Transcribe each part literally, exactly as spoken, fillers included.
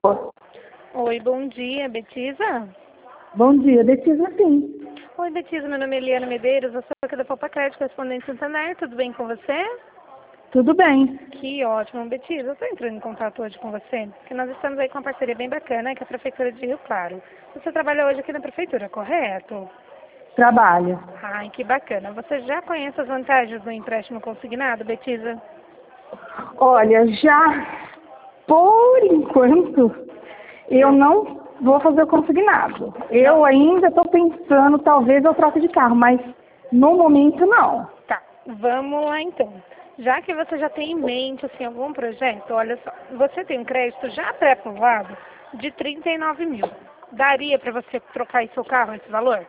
Oi, bom dia, Betisa? Bom dia, Betisa, sim. Oi, Betisa, meu nome é Eliana Medeiros, eu sou aqui da Poupa Crédito, correspondente Santander, tudo bem com você? Tudo bem. Que ótimo, Betisa, eu estou entrando em contato hoje com você, porque nós estamos aí com uma parceria bem bacana, que é a Prefeitura de Rio Claro. Você trabalha hoje aqui na Prefeitura, correto? Trabalho. Ai, que bacana. Você já conhece as vantagens do empréstimo consignado, Betisa? Olha, já por enquanto eu não vou fazer o consignado. Eu ainda estou pensando, talvez eu troque de carro, mas no momento não. Tá, vamos lá então. Já que você já tem em mente assim, algum projeto, olha só, você tem um crédito já pré-aprovado de trinta e nove mil. Daria para você trocar aí seu carro esse valor?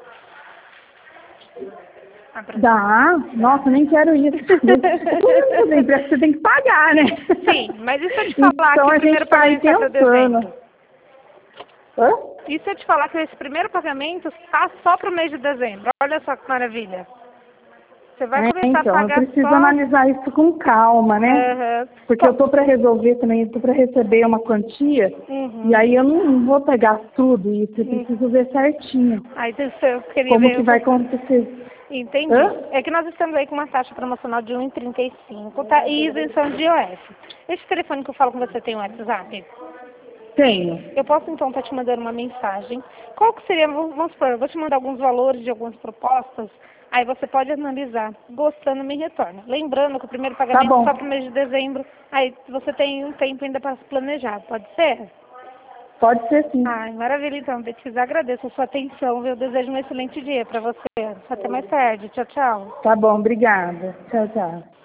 Ah, pra- Dá? Nossa, nem quero isso. Você tem que pagar, né? Sim, mas e se eu te falar Então que a o primeiro gente está aí pagamento está para pensando. dezembro? Hã? E se eu te falar que esse primeiro pagamento está só para o mês de dezembro? Olha só que maravilha. Você vai É, começar a então, eu pagar preciso só... analisar isso com calma, né? Aham. Porque eu tô para resolver também, eu tô para receber uma quantia, Uhum. e aí eu não, não vou pegar tudo isso, eu Uhum. preciso ver certinho Aí eu queria como ver que um vai pouco. acontecer. Entendi. Hã? É que nós estamos aí com uma taxa promocional de um vírgula trinta e cinco, tá? E isenção de I O F. Esse telefone que eu falo com você tem um WhatsApp? Tenho. Eu posso então estar te mandando uma mensagem. Qual que seria, vamos supor, eu vou te mandar alguns valores de algumas propostas, aí você pode analisar. Gostando, me retorna. Lembrando que o primeiro Tá pagamento é bom. só para o mês de dezembro, aí você tem um tempo ainda para se planejar, pode ser? Pode ser sim. Ai, maravilha então, Betisa. Agradeço a sua atenção, viu? Eu desejo um excelente dia para você. Até mais tarde. Tchau, tchau. Tá bom, obrigada. Tchau, tchau.